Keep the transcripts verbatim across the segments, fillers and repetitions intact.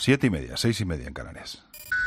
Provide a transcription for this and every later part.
Siete y media, seis y media en Canarias.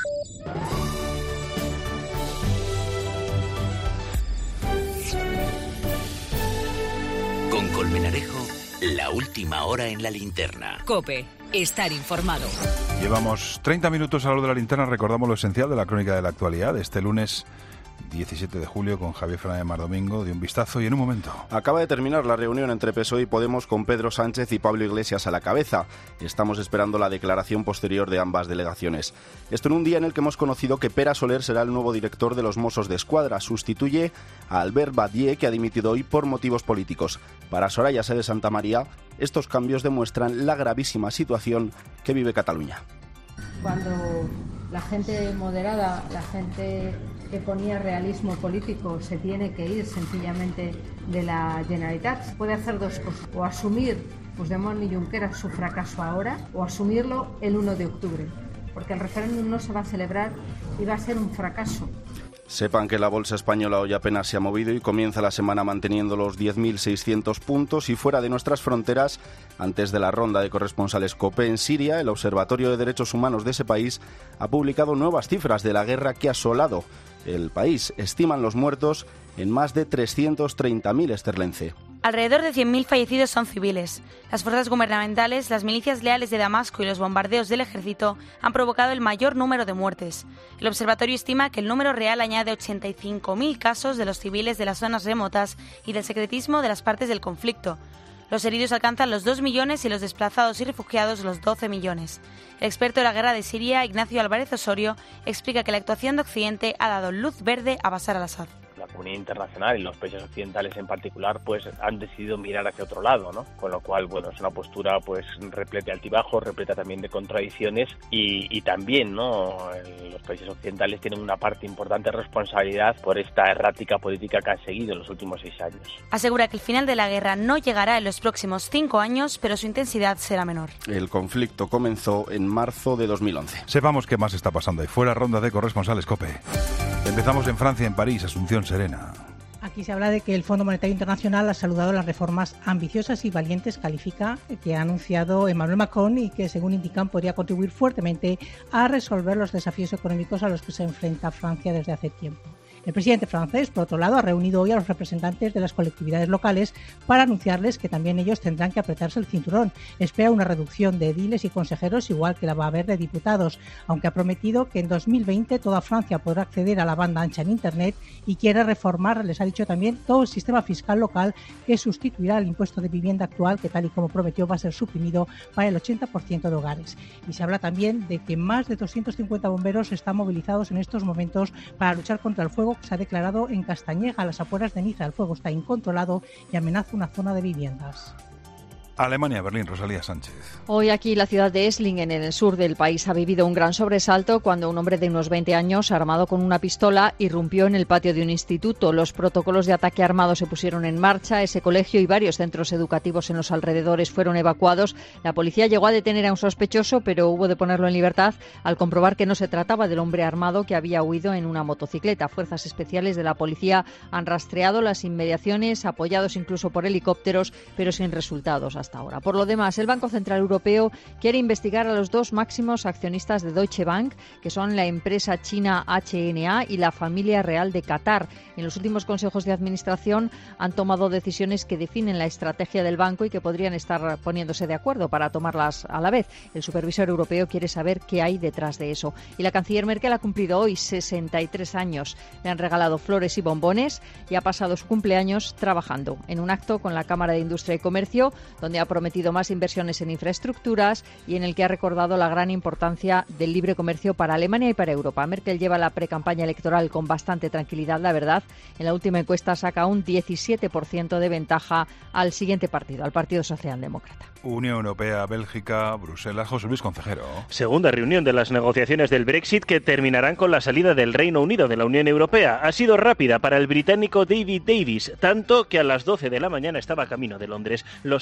Con Colmenarejo, la última hora en la linterna. COPE, estar informado. Llevamos treinta minutos a lo de la linterna. Recordamos lo esencial de la crónica de la actualidad de este lunes diecisiete de julio con Javier Fernández Mardomingo. De un vistazo y en un momento. Acaba de terminar la reunión entre P S O E y Podemos con Pedro Sánchez y Pablo Iglesias a la cabeza. Estamos esperando la declaración posterior de ambas delegaciones. Esto en un día en el que hemos conocido que Pere Soler será el nuevo director de los Mossos de Escuadra. Sustituye a Albert Batlle, que ha dimitido hoy por motivos políticos. Para Soraya Sáenz de Santamaría, estos cambios demuestran la gravísima situación que vive Cataluña. Cuando la gente moderada, la gente que ponía realismo político, se tiene que ir sencillamente de la Generalitat, puede hacer dos cosas: o asumir Puigdemont y Junqueras su fracaso ahora, o asumirlo el uno de octubre, porque el referéndum no se va a celebrar y va a ser un fracaso. Sepan que la bolsa española hoy apenas se ha movido y comienza la semana manteniendo los diez mil seiscientos puntos. Y fuera de nuestras fronteras, antes de la ronda de corresponsales COPE en Siria, el Observatorio de Derechos Humanos de ese país ha publicado nuevas cifras de la guerra que ha asolado el país. Estiman los muertos en más de trescientos treinta mil esterlense. Alrededor de cien mil fallecidos son civiles. Las fuerzas gubernamentales, las milicias leales de Damasco y los bombardeos del ejército han provocado el mayor número de muertes. El observatorio estima que el número real añade ochenta y cinco mil casos de los civiles de las zonas remotas y del secretismo de las partes del conflicto. Los heridos alcanzan los dos millones y los desplazados y refugiados los doce millones. El experto de la guerra de Siria, Ignacio Álvarez Osorio, explica que la actuación de Occidente ha dado luz verde a Bashar al-Assad. La comunidad internacional y los países occidentales en particular pues han decidido mirar hacia otro lado, ¿no? Con lo cual, bueno, es una postura pues repleta de altibajos, repleta también de contradicciones y, y también, ¿no? Los países occidentales tienen una parte importante de responsabilidad por esta errática política que han seguido en los últimos seis años. Asegura que el final de la guerra no llegará en los próximos cinco años, pero su intensidad será menor. El conflicto comenzó en marzo de dos mil once. Sepamos qué más está pasando ahí fuera. Ronda de corresponsales COPE. Empezamos en Francia, en París. Asunción Serena. Aquí se habla de que el Fondo Monetario Internacional ha saludado las reformas ambiciosas y valientes, califica, que ha anunciado Emmanuel Macron y que, según indican, podría contribuir fuertemente a resolver los desafíos económicos a los que se enfrenta Francia desde hace tiempo. El presidente francés, por otro lado, ha reunido hoy a los representantes de las colectividades locales para anunciarles que también ellos tendrán que apretarse el cinturón. Espera una reducción de ediles y consejeros, igual que la va a haber de diputados, aunque ha prometido que en dos mil veinte toda Francia podrá acceder a la banda ancha en Internet y quiere reformar, les ha dicho también, todo el sistema fiscal local que sustituirá el impuesto de vivienda actual, que tal y como prometió va a ser suprimido para el ochenta por ciento de hogares. Y se habla también de que más de doscientos cincuenta bomberos están movilizados en estos momentos para luchar contra el fuego que se ha declarado en Castañega, a las afueras de Niza. El fuego está incontrolado y amenaza una zona de viviendas. Alemania, Berlín, Rosalía Sánchez. Hoy aquí la ciudad de Esslingen, en el sur del país, ha vivido un gran sobresalto cuando un hombre de unos veinte años, armado con una pistola, irrumpió en el patio de un instituto. Los protocolos de ataque armado se pusieron en marcha. Ese colegio y varios centros educativos en los alrededores fueron evacuados. La policía llegó a detener a un sospechoso, pero hubo de ponerlo en libertad al comprobar que no se trataba del hombre armado que había huido en una motocicleta. Fuerzas especiales de la policía han rastreado las inmediaciones, apoyados incluso por helicópteros, pero sin resultados hasta ahora. Por lo demás, el Banco Central Europeo quiere investigar a los dos máximos accionistas de Deutsche Bank, que son la empresa china H N A y la familia real de Qatar. En los últimos consejos de administración han tomado decisiones que definen la estrategia del banco y que podrían estar poniéndose de acuerdo para tomarlas a la vez. El supervisor europeo quiere saber qué hay detrás de eso. Y la canciller Merkel ha cumplido hoy sesenta y tres años. Le han regalado flores y bombones y ha pasado su cumpleaños trabajando en un acto con la Cámara de Industria y Comercio, donde ha prometido más inversiones en infraestructuras y en el que ha recordado la gran importancia del libre comercio para Alemania y para Europa. Merkel lleva la precampaña electoral con bastante tranquilidad, la verdad. En la última encuesta saca un diecisiete por ciento de ventaja al siguiente partido, al Partido Socialdemócrata. Unión Europea, Bélgica, Bruselas. José Luis Concejero. Segunda reunión de las negociaciones del Brexit que terminarán con la salida del Reino Unido de la Unión Europea. Ha sido rápida para el británico David Davis, tanto que a las doce de la mañana estaba camino de Londres. Los equipos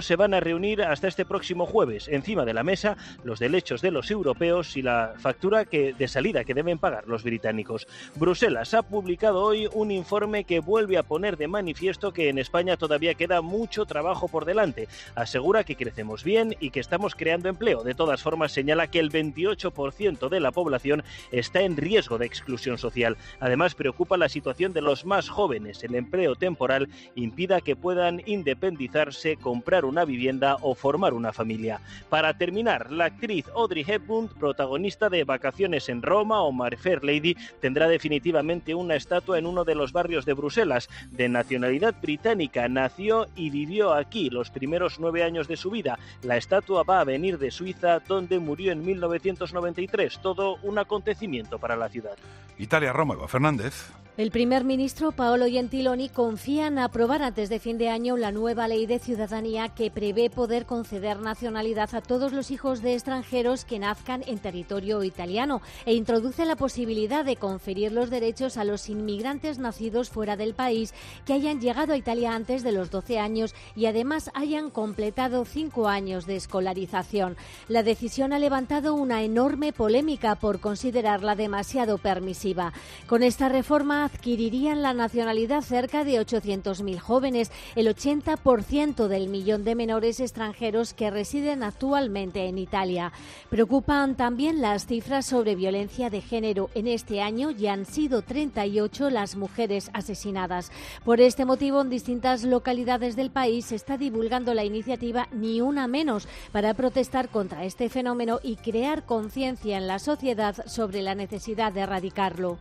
se van a reunir hasta este próximo jueves. Encima de la mesa, los derechos de los europeos y la factura que, de salida que deben pagar los británicos. Bruselas ha publicado hoy un informe que vuelve a poner de manifiesto que en España todavía queda mucho trabajo por delante. Asegura que crecemos bien y que estamos creando empleo. De todas formas, señala que el veintiocho por ciento de la población está en riesgo de exclusión social. Además, preocupa la situación de los más jóvenes. El empleo temporal impida que puedan independizarse, comprar una vivienda o formar una familia. Para terminar, la actriz Audrey Hepburn, protagonista de Vacaciones en Roma o My Fair Lady, tendrá definitivamente una estatua en uno de los barrios de Bruselas. De nacionalidad británica, nació y vivió aquí los primeros nueve años de su vida. La estatua va a venir de Suiza, donde murió en mil novecientos noventa y tres. Todo un acontecimiento para la ciudad. Italia, Roma, Eva Fernández. El primer ministro Paolo Gentiloni confía en aprobar antes de fin de año la nueva ley de ciudadanía que prevé poder conceder nacionalidad a todos los hijos de extranjeros que nazcan en territorio italiano e introduce la posibilidad de conferir los derechos a los inmigrantes nacidos fuera del país que hayan llegado a Italia antes de los doce años y además hayan completado cinco años de escolarización. La decisión ha levantado una enorme polémica por considerarla demasiado permisiva. Con esta reforma adquirirían la nacionalidad cerca de ochocientos mil jóvenes, el ochenta por ciento del millón de menores extranjeros que residen actualmente en Italia. Preocupan también las cifras sobre violencia de género. En este año ya han sido treinta y ocho las mujeres asesinadas. Por este motivo, en distintas localidades del país se está divulgando la iniciativa Ni Una Menos para protestar contra este fenómeno y crear conciencia en la sociedad sobre la necesidad de erradicarlo.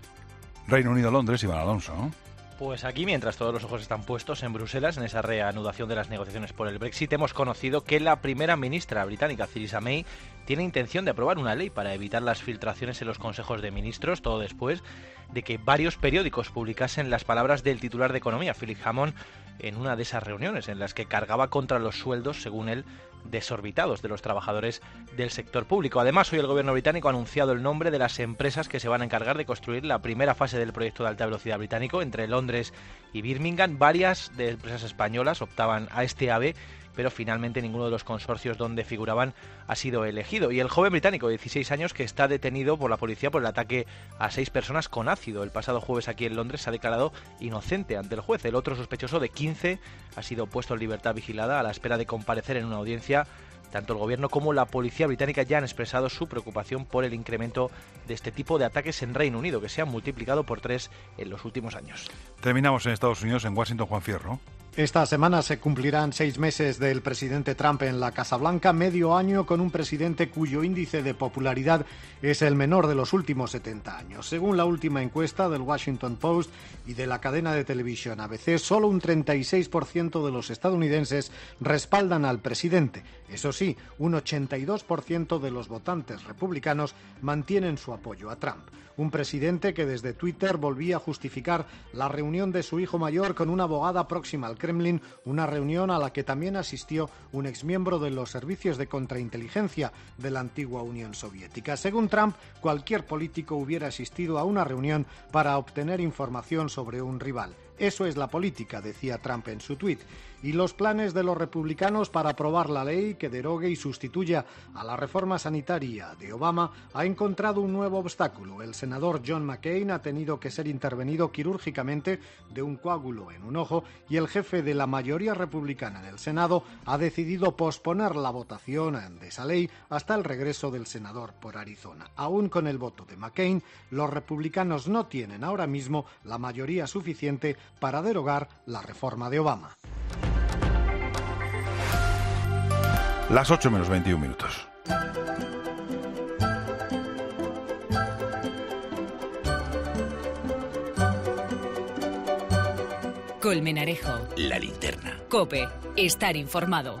Reino Unido, Londres, Iván Alonso, ¿no? Pues aquí, mientras todos los ojos están puestos en Bruselas, en esa reanudación de las negociaciones por el Brexit, hemos conocido que la primera ministra británica, Theresa May, tiene intención de aprobar una ley para evitar las filtraciones en los consejos de ministros, todo después de que varios periódicos publicasen las palabras del titular de Economía, Philip Hammond, en una de esas reuniones en las que cargaba contra los sueldos, según él, desorbitados de los trabajadores del sector público. Además, hoy el gobierno británico ha anunciado el nombre de las empresas que se van a encargar de construir la primera fase del proyecto de alta velocidad británico entre Londres y Birmingham. Varias de empresas españolas optaban a este AVE, pero finalmente ninguno de los consorcios donde figuraban ha sido elegido. Y el joven británico de dieciséis años que está detenido por la policía por el ataque a seis personas con ácido el pasado jueves aquí en Londres se ha declarado inocente ante el juez. El otro sospechoso de quince ha sido puesto en libertad vigilada a la espera de comparecer en una audiencia. Tanto el gobierno como la policía británica ya han expresado su preocupación por el incremento de este tipo de ataques en Reino Unido, que se han multiplicado por tres en los últimos años. Terminamos en Estados Unidos, en Washington, Juan Fierro. Esta semana se cumplirán seis meses del presidente Trump en la Casa Blanca, medio año con un presidente cuyo índice de popularidad es el menor de los últimos setenta años. Según la última encuesta del Washington Post y de la cadena de televisión A B C, solo un treinta y seis por ciento de los estadounidenses respaldan al presidente. Eso sí, un ochenta y dos por ciento de los votantes republicanos mantienen su apoyo a Trump. Un presidente que desde Twitter volvía a justificar la reunión de su hijo mayor con una abogada próxima al Kremlin, una reunión a la que también asistió un exmiembro de los servicios de contrainteligencia de la antigua Unión Soviética. Según Trump, cualquier político hubiera asistido a una reunión para obtener información sobre un rival. Eso es la política, decía Trump en su tuit. Y los planes de los republicanos para aprobar la ley que derogue y sustituya a la reforma sanitaria de Obama ha encontrado un nuevo obstáculo. El senador John McCain ha tenido que ser intervenido quirúrgicamente de un coágulo en un ojo y el jefe de la mayoría republicana en el Senado ha decidido posponer la votación de esa ley hasta el regreso del senador por Arizona. Aún con el voto de McCain, los republicanos no tienen ahora mismo la mayoría suficiente para derogar la reforma de Obama. Las ocho menos veintiún minutos. Colmenarejo. La linterna. COPE. Estar informado.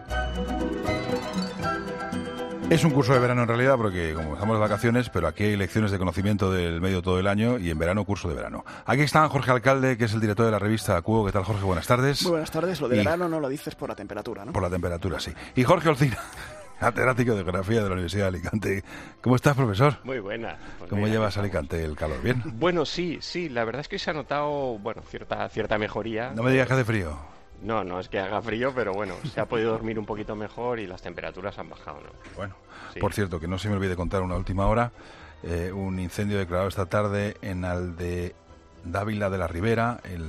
Es un curso de verano en realidad porque como estamos de vacaciones, pero aquí hay lecciones de conocimiento del medio todo el año y en verano curso de verano. Aquí está Jorge Alcalde, que es el director de la revista Cuo. ¿Qué tal, Jorge? Buenas tardes. Muy buenas tardes. Lo de y... verano no lo dices por la temperatura, ¿no? Por la temperatura, sí. Y Jorge Olcina, catedrático de Geografía de la Universidad de Alicante. ¿Cómo estás, profesor? Muy buena. Pues ¿Cómo mira, llevas Alicante el calor? ¿Bien? Bueno, sí, sí. La verdad es que se ha notado, bueno, cierta, cierta mejoría. No me digas que hace frío. No, no es que haga frío, pero bueno, se ha podido dormir un poquito mejor y las temperaturas han bajado, ¿no? Bueno, sí. Por cierto, que no se me olvide contar una última hora, eh, un incendio declarado esta tarde en Alde Dávila de la Ribera, en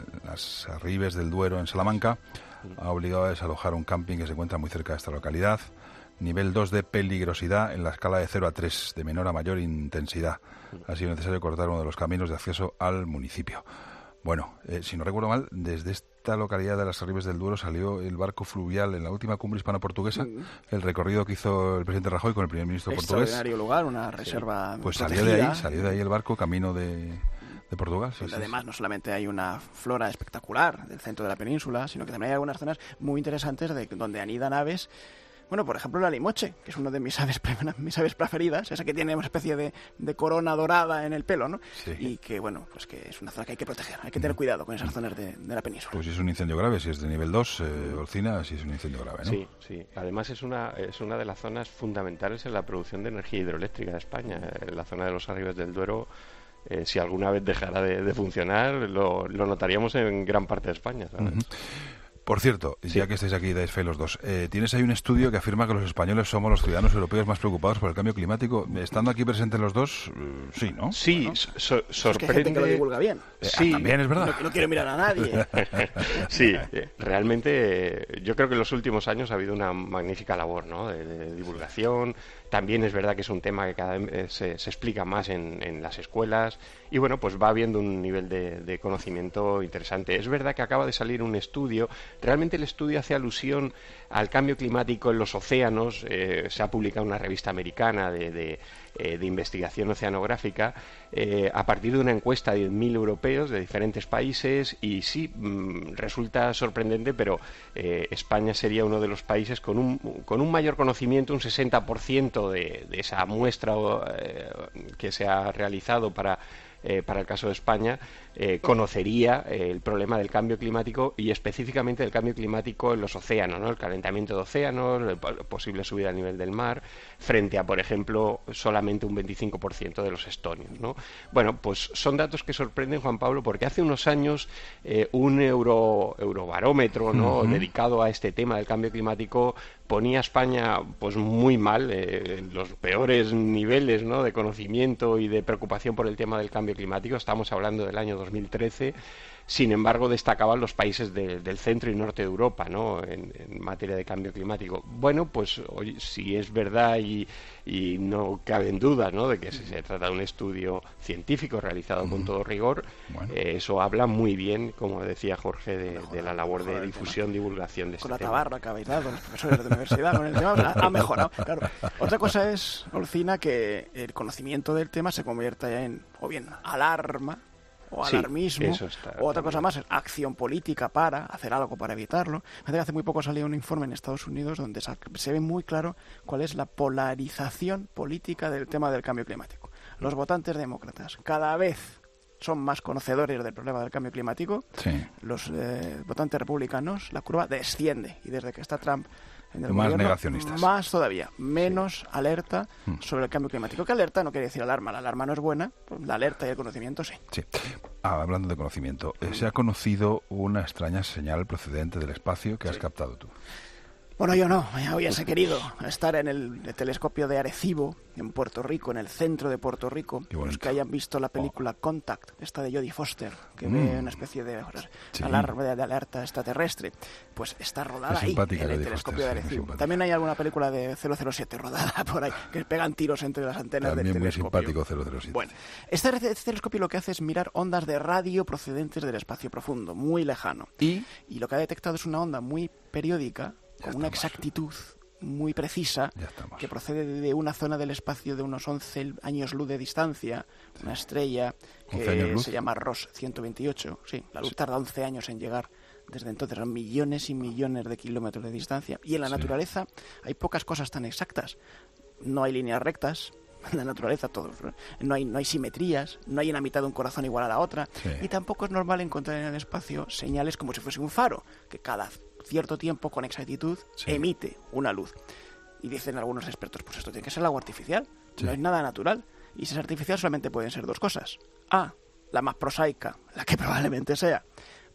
las Arribes del Duero, en Salamanca, ha obligado a desalojar un camping que se encuentra muy cerca de esta localidad. Nivel dos de peligrosidad en la escala de cero a tres, de menor a mayor intensidad. Ha sido necesario cortar uno de los caminos de acceso al municipio. Bueno, eh, si no recuerdo mal, desde esta localidad de las Arribes del Duero salió el barco fluvial en la última cumbre hispano-portuguesa, mm. el recorrido que hizo el presidente Rajoy con el primer ministro portugués. Extraordinario lugar, una reserva sí. Pues protegida. salió de ahí, salió de ahí el barco camino de... de Portugal. Sí, pues sí, además, sí. no solamente hay una flora espectacular del centro de la península, sino que también hay algunas zonas muy interesantes de donde anidan aves. Bueno, por ejemplo, la limoche, que es una de mis aves, mis aves preferidas, esa que tiene una especie de, de corona dorada en el pelo, ¿no? Sí. Y que, bueno, pues que es una zona que hay que proteger, hay que tener cuidado con esas zonas de, de la península. Pues si es un incendio grave, si es de nivel dos, eh, Olcina, si es un incendio grave, ¿no? Sí, sí. Además es una, es una de las zonas fundamentales en la producción de energía hidroeléctrica de España. La zona de los Arribes del Duero, eh, si alguna vez dejara de, de funcionar, lo, lo notaríamos en gran parte de España, ¿sabes? Uh-huh. Por cierto, sí. ya que estáis aquí, dais fe los dos, eh, tienes ahí un estudio que afirma que los españoles somos los ciudadanos europeos más preocupados por el cambio climático. Estando aquí presentes los dos, eh, sí, ¿no? Sí, bueno, so, sorprende... Es que hay gente que lo divulga bien. Eh, sí. ah, también es verdad. No, no quiero mirar a nadie. Sí, eh, realmente yo creo que en los últimos años ha habido una magnífica labor, ¿no?, de, de divulgación. También es verdad que es un tema que cada vez se, se explica más en, en las escuelas y bueno, pues va habiendo un nivel de, de conocimiento interesante. Es verdad que acaba de salir un estudio, realmente el estudio hace alusión al cambio climático en los océanos, eh, se ha publicado en una revista americana de, de, eh, de investigación oceanográfica eh, a partir de una encuesta de diez mil europeos de diferentes países y sí, mmm, resulta sorprendente, pero eh, España sería uno de los países con un, con un mayor conocimiento, un sesenta por ciento de, de esa muestra eh, que se ha realizado para Eh, para el caso de España, eh, conocería eh, el problema del cambio climático y específicamente el cambio climático en los océanos, ¿no? El calentamiento de océanos, la posible subida a nivel del mar, frente a, por ejemplo, solamente un veinticinco por ciento de los estonios, ¿no? Bueno, pues son datos que sorprenden, Juan Pablo, porque hace unos años eh, un euro, eurobarómetro, ¿no?, uh-huh. dedicado a este tema del cambio climático ponía a España pues muy mal, eh, en los peores niveles, ¿no?, de conocimiento y de preocupación por el tema del cambio climático. Estamos hablando del año dos mil trece. Sin embargo, destacaban los países de, del centro y norte de Europa, ¿no?, en, en materia de cambio climático. Bueno, pues hoy, si es verdad y, y no caben dudas, ¿no?, de que se, se trata de un estudio científico realizado uh-huh. con todo rigor, bueno. eh, eso habla muy bien, como decía Jorge, de, de la labor de difusión, divulgación de este tema. Con la tabarra que habéis dado los profesores de la universidad con el tema, ha, ha mejorado. Claro. Otra cosa es, Olcina, que el conocimiento del tema se convierta ya en, o bien, alarma, o alarmismo, sí, o otra cosa más, acción política para hacer algo para evitarlo. Hace muy poco salió un informe en Estados Unidos donde se ve muy claro cuál es la polarización política del tema del cambio climático. Los votantes demócratas cada vez son más conocedores del problema del cambio climático. Sí. Los eh, votantes republicanos, la curva desciende, y desde que está Trump en el más gobierno, negacionistas. Más todavía, menos sí. alerta sobre el cambio climático. Que alerta no quiere decir alarma, la alarma no es buena, la alerta y el conocimiento sí. Sí. Ah, hablando de conocimiento, eh, se ha conocido una extraña señal procedente del espacio que sí. has captado tú. Bueno, yo no, ya hubiese querido estar en el telescopio de Arecibo, en Puerto Rico, en el centro de Puerto Rico. Los que hayan visto la película oh. Contact, esta de Jodie Foster, que mm. ve una especie de sí. alarma de alerta extraterrestre, pues está rodada ahí, en el telescopio Foster, de Arecibo. Sí, también hay alguna película de cero cero siete rodada por ahí, que pegan tiros entre las antenas también del telescopio. También muy simpático cero cero siete. Bueno, este, este telescopio lo que hace es mirar ondas de radio procedentes del espacio profundo, muy lejano. ¿Y? Y lo que ha detectado es una onda muy periódica, con una exactitud muy precisa, que procede de una zona del espacio de unos once años luz de distancia, una estrella que se llama Ross ciento veintiocho. Sí, la luz tarda once años en llegar. Desde entonces son millones y millones de kilómetros de distancia. Y en la sí. naturaleza hay pocas cosas tan exactas. No hay líneas rectas. En la naturaleza todo, no hay, no hay simetrías, no hay en la mitad de un corazón igual a la otra. Sí. Y tampoco es normal encontrar en el espacio señales como si fuese un faro, que cada cierto tiempo con exactitud sí. emite una luz. Y dicen algunos expertos, pues esto tiene que ser algo artificial, sí. no es nada natural. Y si es artificial solamente pueden ser dos cosas. A, la más prosaica, la que probablemente sea,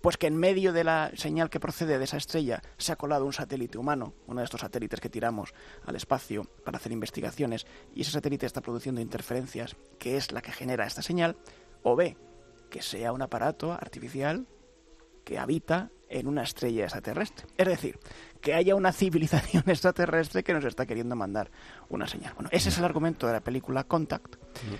Pues que en medio de la señal que procede de esa estrella se ha colado un satélite humano, uno de estos satélites que tiramos al espacio para hacer investigaciones, y ese satélite está produciendo interferencias, que es la que genera esta señal, o B, que sea un aparato artificial que habita en una estrella extraterrestre. Es decir, que haya una civilización extraterrestre que nos está queriendo mandar una señal. Bueno, ese es el argumento de la película Contact.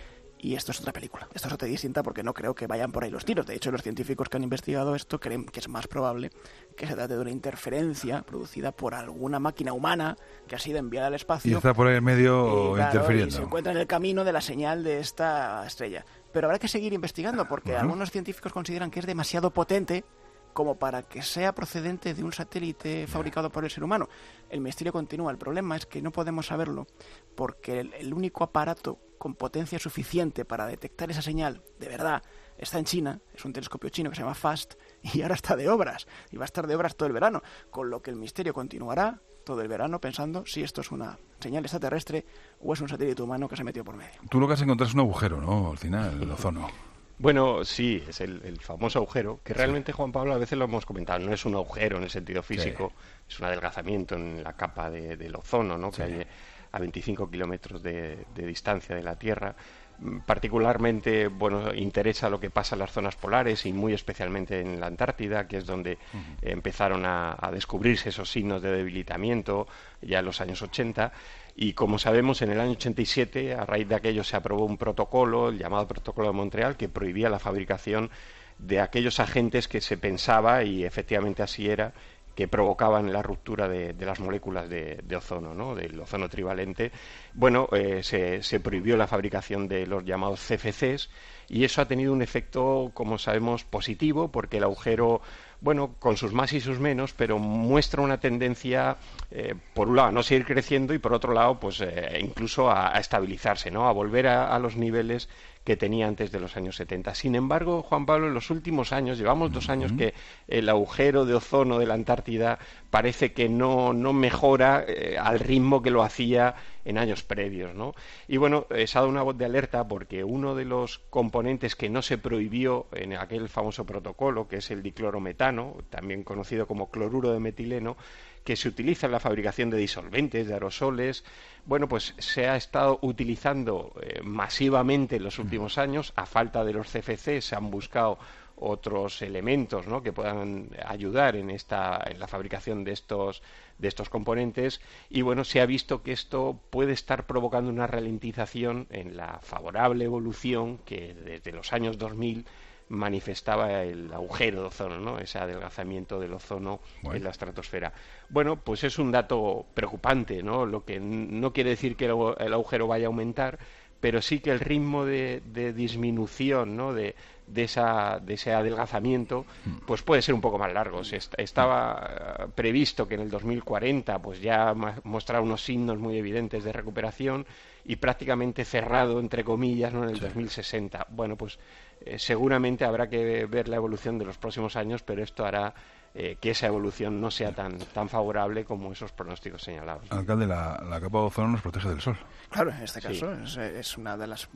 Y esto es otra película. Esto es otra distinta porque no creo que vayan por ahí los tiros. De hecho, los científicos que han investigado esto creen que es más probable que se trate de una interferencia producida por alguna máquina humana que ha sido enviada al espacio. Y está por ahí en medio y, claro, interfiriendo. Y se encuentra en el camino de la señal de esta estrella. Pero habrá que seguir investigando porque uh-huh. algunos científicos consideran que es demasiado potente como para que sea procedente de un satélite fabricado por el ser humano. El misterio continúa. El problema es que no podemos saberlo porque el, el único aparato con potencia suficiente para detectar esa señal de verdad está en China, es un telescopio chino que se llama FAST y ahora está de obras y va a estar de obras todo el verano, con lo que el misterio continuará todo el verano pensando si esto es una señal extraterrestre o es un satélite humano que se metió por medio. Tú lo que has encontrado es un agujero, ¿no? Al final, el ozono. Bueno, sí, es el, el famoso agujero, que realmente, Juan Pablo, a veces lo hemos comentado, no es un agujero en el sentido físico, sí. es un adelgazamiento en la capa de, del ozono, ¿no? Sí. Que hay a veinticinco kilómetros de, de distancia de la Tierra. Particularmente, bueno, interesa lo que pasa en las zonas polares y muy especialmente en la Antártida, que es donde uh-huh. empezaron a, a descubrirse esos signos de debilitamiento ya en los años ochenta. Y como sabemos, en el año ochenta y siete, a raíz de aquello se aprobó un protocolo, el llamado Protocolo de Montreal, que prohibía la fabricación de aquellos agentes que se pensaba, y efectivamente así era, que provocaban la ruptura de, de las moléculas de, de ozono, ¿no? Del ozono trivalente. Bueno, eh, se, se prohibió la fabricación de los llamados C F Cs y eso ha tenido un efecto, como sabemos, positivo, porque el agujero, bueno, con sus más y sus menos, pero muestra una tendencia, eh, por un lado, a no seguir creciendo y por otro lado, pues eh, incluso a, a estabilizarse, ¿no? A volver a, a los niveles que tenía antes de los años setenta. Sin embargo, Juan Pablo, en los últimos años, llevamos dos años que el agujero de ozono de la Antártida parece que no, no mejora eh, al ritmo que lo hacía en años previos, ¿no? Y bueno, eh, se ha dado una voz de alerta porque uno de los componentes que no se prohibió en aquel famoso protocolo, que es el diclorometano, también conocido como cloruro de metileno, que se utiliza en la fabricación de disolventes, de aerosoles, bueno, pues se ha estado utilizando eh, masivamente en los últimos años. A falta de los C F C se han buscado otros elementos, ¿no?, que puedan ayudar en esta en la fabricación de estos de estos componentes, y bueno, se ha visto que esto puede estar provocando una ralentización en la favorable evolución que desde los años dos mil manifestaba el agujero de ozono, ¿no?, ese adelgazamiento del ozono bueno. en la estratosfera. Bueno, pues es un dato preocupante, ¿no?, lo que no quiere decir que el agujero vaya a aumentar, pero sí que el ritmo de, de disminución, ¿no?, de, de, esa, de ese adelgazamiento, pues puede ser un poco más largo. Se est- estaba previsto que en el dos mil cuarenta pues ya mostrara unos signos muy evidentes de recuperación y prácticamente cerrado, entre comillas, ¿no?, en el sí. dos mil sesenta. Bueno, pues eh, seguramente habrá que ver la evolución de los próximos años, pero esto hará Eh, que esa evolución no sea tan tan favorable como esos pronósticos señalados. Alcalde, la, la capa de ozono nos protege del sol. Claro, en este caso sí. es, es una de las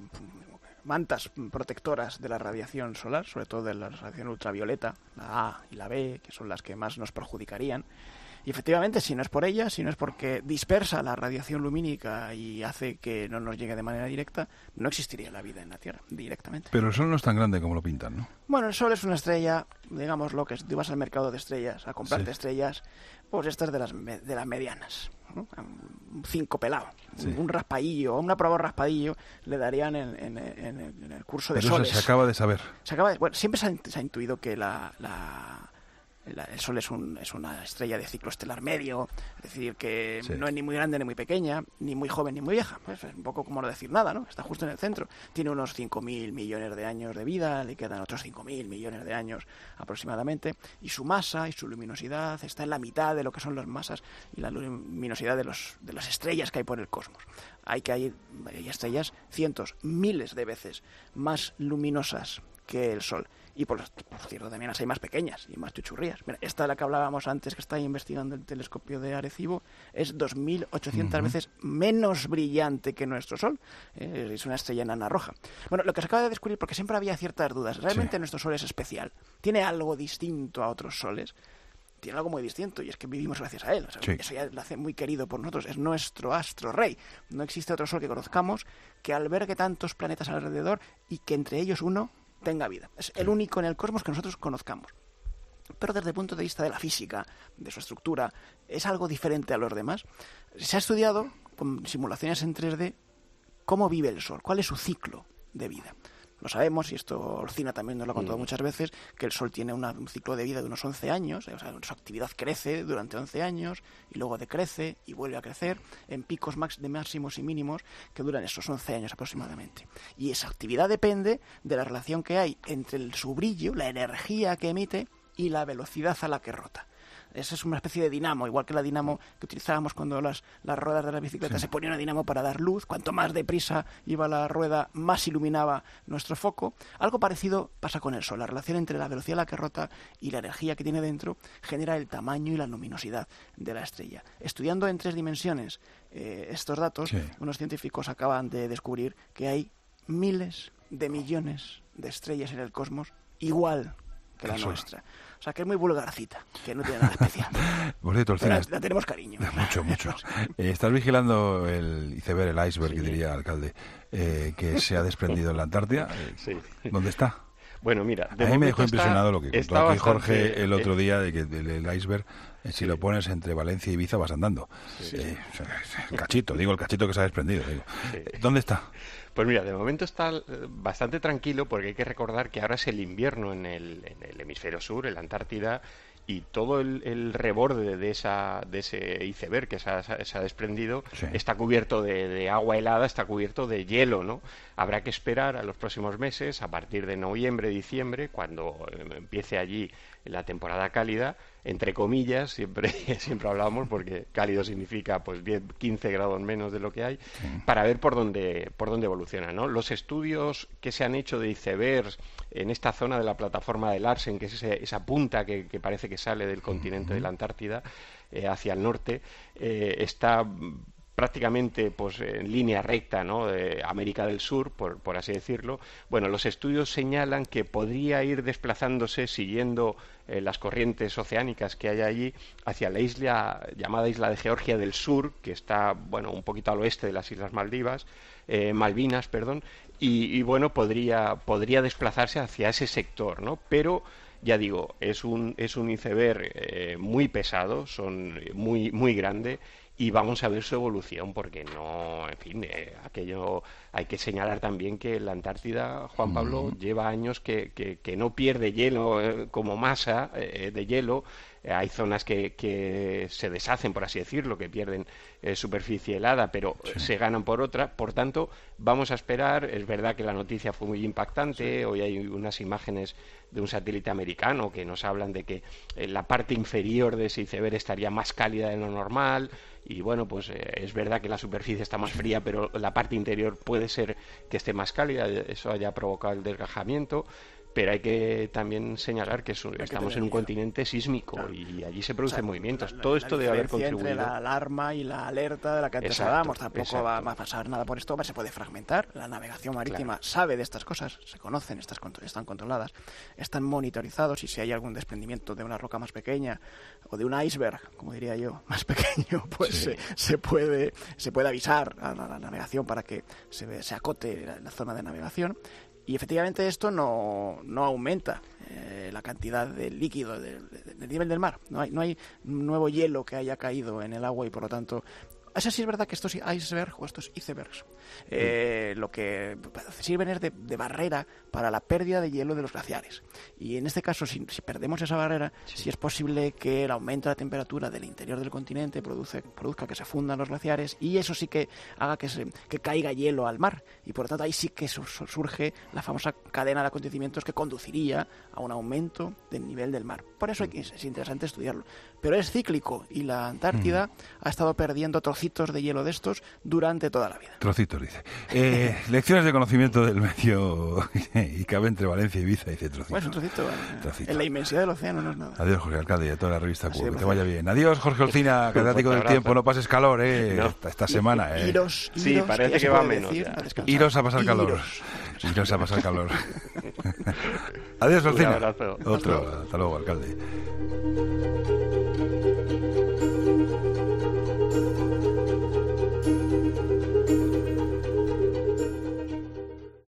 mantas protectoras de la radiación solar, sobre todo de la radiación ultravioleta, la A y la B, que son las que más nos perjudicarían. Y efectivamente, si no es por ella, si no es porque dispersa la radiación lumínica y hace que no nos llegue de manera directa, no existiría la vida en la Tierra directamente. Pero el Sol no es tan grande como lo pintan, ¿no? Bueno, el Sol es una estrella, digamos lo que es, tú vas al mercado de estrellas a comprarte sí. estrellas, pues estas de las de las medianas, ¿no? Un cinco pelado, sí. un raspadillo, una prueba raspadillo le darían en, en, en, en el curso de Pero soles. Eso se acaba de saber. Se acaba de, bueno, siempre se ha, se ha intuido que la... la el Sol es, un, es una estrella de ciclo estelar medio, es decir, que sí. no es ni muy grande ni muy pequeña, ni muy joven ni muy vieja. Pues es un poco como no decir nada, ¿no? Está justo en el centro. Tiene unos cinco mil millones de años de vida, le quedan otros cinco mil millones de años aproximadamente, y su masa y su luminosidad está en la mitad de lo que son las masas y la luminosidad de, los, de las estrellas que hay por el cosmos. Hay que hay, hay estrellas cientos, miles de veces más luminosas que el Sol. Y por, por cierto, también las hay más pequeñas y más chuchurrías. Mira, esta de la que hablábamos antes, que está investigando el telescopio de Arecibo, es dos mil ochocientas uh-huh. veces menos brillante que nuestro Sol. Eh, es una estrella enana roja. Bueno, lo que se acaba de descubrir, porque siempre había ciertas dudas, realmente sí. nuestro Sol es especial. ¿Tiene algo distinto a otros soles? Tiene algo muy distinto, y es que vivimos gracias a él. O sea, sí. Eso ya lo hace muy querido por nosotros. Es nuestro astro rey. No existe otro Sol que conozcamos que albergue tantos planetas alrededor y que entre ellos uno tenga vida. Es el único en el cosmos que nosotros conozcamos. Pero desde el punto de vista de la física, de su estructura, es algo diferente a los demás. Se ha estudiado con simulaciones en tres D cómo vive el Sol, cuál es su ciclo de vida. Lo sabemos, y esto Orcina también nos lo ha contado mm. muchas veces, que el Sol tiene una, un ciclo de vida de unos once años, o sea, su actividad crece durante once años, y luego decrece y vuelve a crecer en picos max de máximos y mínimos que duran esos once años aproximadamente. Y esa actividad depende de la relación que hay entre el, su brillo, la energía que emite, y la velocidad a la que rota. Esa es una especie de dinamo, igual que la dinamo que utilizábamos cuando las, las ruedas de la bicicleta sí. se ponía una dinamo para dar luz. Cuanto más deprisa iba la rueda, más iluminaba nuestro foco. Algo parecido pasa con el Sol. La relación entre la velocidad a la que rota y la energía que tiene dentro genera el tamaño y la luminosidad de la estrella. Estudiando en tres dimensiones eh, estos datos, sí. unos científicos acaban de descubrir que hay miles de millones de estrellas en el cosmos igual que la Eso. nuestra. O sea, que es muy vulgarcita, que no tiene nada especial. Bonito, la, la tenemos cariño. Mucho, mucho. Eh, estás vigilando el iceberg, el iceberg, sí. que diría el alcalde, eh, que se ha desprendido en la Antártida. Sí. ¿Dónde está? Bueno, mira, de a mí me dejó está, impresionado lo que contó aquí Jorge el otro eh, día, de que el, el iceberg, eh, si sí. lo pones entre Valencia y Ibiza vas andando. Sí. Eh, el cachito, digo, el cachito que se ha desprendido. Digo. Sí. ¿Dónde está? Pues mira, de momento está bastante tranquilo, porque hay que recordar que ahora es el invierno en el, en el hemisferio sur, en la Antártida, y todo el, el reborde de esa de ese iceberg que se ha, se ha desprendido sí. está cubierto de, de agua helada, está cubierto de hielo, ¿no? Habrá que esperar a los próximos meses, a partir de noviembre, diciembre, cuando empiece allí la temporada cálida, entre comillas, siempre siempre hablábamos, porque cálido significa pues diez, quince grados menos de lo que hay, sí. para ver por dónde por dónde evoluciona, ¿no? Los estudios que se han hecho de icebergs en esta zona de la plataforma de Larsen, que es ese, esa punta que, que parece que sale del continente uh-huh. de la Antártida eh, hacia el norte, eh, está prácticamente pues en línea recta, ¿no? de América del Sur, por, por así decirlo. Bueno, los estudios señalan que podría ir desplazándose siguiendo eh, las corrientes oceánicas que hay allí hacia la isla llamada Isla de Georgia del Sur, que está, bueno, un poquito al oeste de las Islas Maldivas, eh, Malvinas, perdón, y, y bueno, podría podría desplazarse hacia ese sector, ¿no? Pero ya digo, es un es un iceberg eh, muy pesado, son muy muy grande. Y vamos a ver su evolución, porque no, en fin, eh, aquello hay que señalar también que la Antártida, Juan Pablo, mm. lleva años que, que, que no pierde hielo eh, como masa eh, de hielo. Eh, hay zonas que, que se deshacen, por así decirlo, que pierden eh, superficie helada, pero sí. se ganan por otra. Por tanto, vamos a esperar. Es verdad que la noticia fue muy impactante. Sí. Hoy hay unas imágenes de un satélite americano que nos hablan de que eh, la parte inferior de ese iceberg estaría más cálida de lo normal. Y bueno, pues eh, es verdad que la superficie está más fría, pero la parte interior puede ser que esté más cálida, eso haya provocado el desgajamiento. Pero hay que también señalar que es, estamos en un continente sísmico, claro. y allí se producen o sea, movimientos. La, Todo la, esto la debe haber contribuido. Entre la alarma y la alerta de la que antes exacto, hablábamos, tampoco exacto. va a pasar nada por esto, se puede fragmentar. La navegación marítima claro. sabe de estas cosas, se conocen, estas están controladas, están monitorizados, y si hay algún desprendimiento de una roca más pequeña o de un iceberg, como diría yo, más pequeño, pues sí. se, se puede se puede avisar a la, a la navegación para que se, se acote la, la zona de navegación. Y efectivamente esto no, no aumenta eh, la cantidad de líquido del de, de nivel del mar. No hay, no hay nuevo hielo que haya caído en el agua, y por lo tanto... Eso sí es verdad que estos icebergs o estos icebergs eh, sí. lo que sirven es de, de barrera para la pérdida de hielo de los glaciares. Y en este caso, si, si perdemos esa barrera, sí. sí es posible que el aumento de la temperatura del interior del continente produce, produzca que se fundan los glaciares, y eso sí que haga que, se, que caiga hielo al mar. Y por lo tanto ahí sí que surge la famosa cadena de acontecimientos que conduciría a un aumento del nivel del mar. Por eso hay que, es interesante estudiarlo. Pero es cíclico, y la Antártida mm. ha estado perdiendo trocientos trocitos de hielo de estos durante toda la vida. Trocitos, dice. Eh, lecciones de conocimiento del medio y cabe entre Valencia y Ibiza, dice trocito. Bueno, un trocito, eh, trocito. En la inmensidad del océano no es nada. Adiós, Jorge Alcalde, y a toda la revista Q. Que pues te vaya bien. Adiós, Jorge Olcina, catedrático del tiempo. No pases calor, eh, no. esta, esta semana, eh. Iros, iros, sí, parece que, que va menos. Decir, a iros a pasar calor. Iros, iros a pasar calor. Adiós, Olcina. Otro. Hasta luego, alcalde.